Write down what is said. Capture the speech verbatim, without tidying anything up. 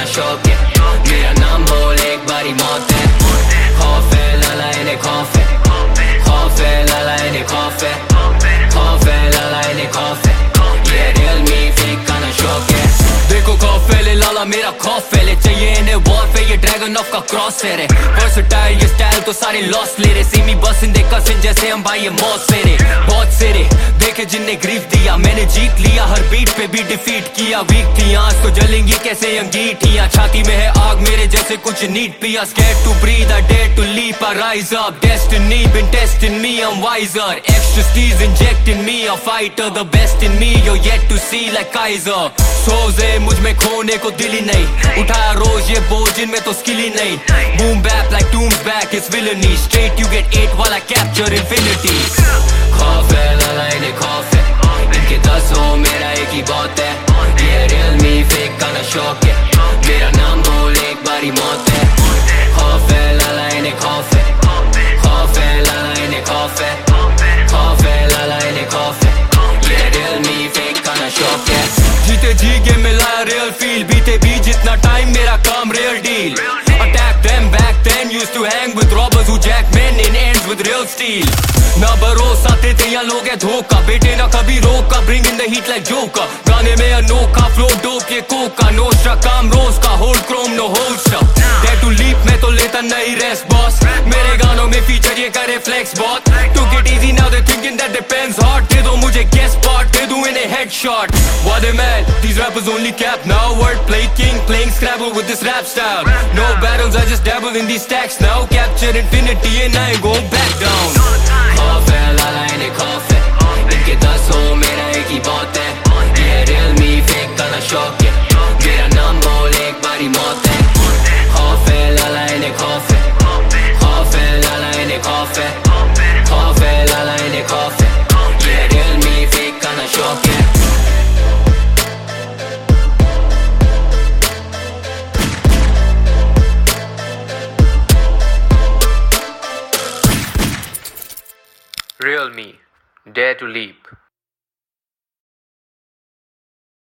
ना शौक है, मेरा नाम बोल एक बारी मौत है। खौफ है लाला इन्हें खौफ है, खौफ है लाला इन्हें खौफ है, खौफ है लाला इन्हें खौफ है, ये रियल मी फेक का ना शौक है। देखो खौफ है ले लाला मेरा खौफ है ले, चाहिए इन्हें वॉरफेयर ये ड्रैगन ऑफ का क्रॉस है रे। वर्सेटाइल ये स्टाइल तो सारे लॉस ले रहे, सी मी बस इन दे कसिन जैसे हम भाई ये मौत से रे। बहुत से रे देखे जिनने ग्रीफ दिया, मैंने जीत लिया हर बीट पे भी डिफीट किया। वीक थी आज तो जलेंगी कैसे अंगीठियां, छाती में है आग मेरे जैसे कुछ नीट पिया। Scared to breathe, I dare to leap, I rise up. Destiny been testing me, I'm wiser. Extra steez injecting me, a fighter, the best in me, you're yet to see like Kaiser. सोजे मुझ में खोने को दिल ही नहीं, उठाया रोज ये बोझ इनमें तो स्किल ही नहीं। Boom bap like Doom's back, it's villainy. Straight you get eight while I capture infinity. खौफ है लाला इन्हें खौफ है, इनके दस हो मेरा एक ही बहुत है, ये रियल मी फेक का ना शौक है, मेरा नाम बोल एक बारी मौत है। खौफ है लाला इन्हें खौफ है, खौफ है लाला इन्हें खौफ है, खौफ है लाला इन्हें खौफ है, ये रियल मी फेक का ना शौक है। जीते जी गेम में लाया रियल फील, बीते भी जितना टाइम मेरा काम real deal. Attack them back then, used to hang with robbers who jack men in ends with real steel. ना भरोसा देते यहाँ लोग है धोखा, बेटे ना कभी रोका, bring in the heat like Joker। गाने में अनोखा फ्लो डोप ये कोका, नोस्ट्रा काम रोज का hold chrome no holster. Dare to leap मैं तो लेता नहीं रेस्ट बॉस, मेरे गानों में फीचर ये करे flex bot. Took it easy now they thinking that depends hard, दे दो मुझे guest spot, दे दूं इन्हें headshot। What a man, these rappers only cap now, wordplay king playing Scrabble with this rap style। No battles I just dabble in these stacks now, capture infinity and I ain't going back down। खौफ है लाला इन्हें खौफ है, इनके दस हो मेरा एक ही बहुत है, ये रियल मी फेक का ना शौक है, मेरा नाम बोल एक बारी मौत है। खौफ है लाला इन्हें खौफ है, खौफ है लाला इन्हें खौफ है, खौफ है लाला इन्हें खौफ है, ये रियल मी फेक का ना शौक है। Real me, dare to leap.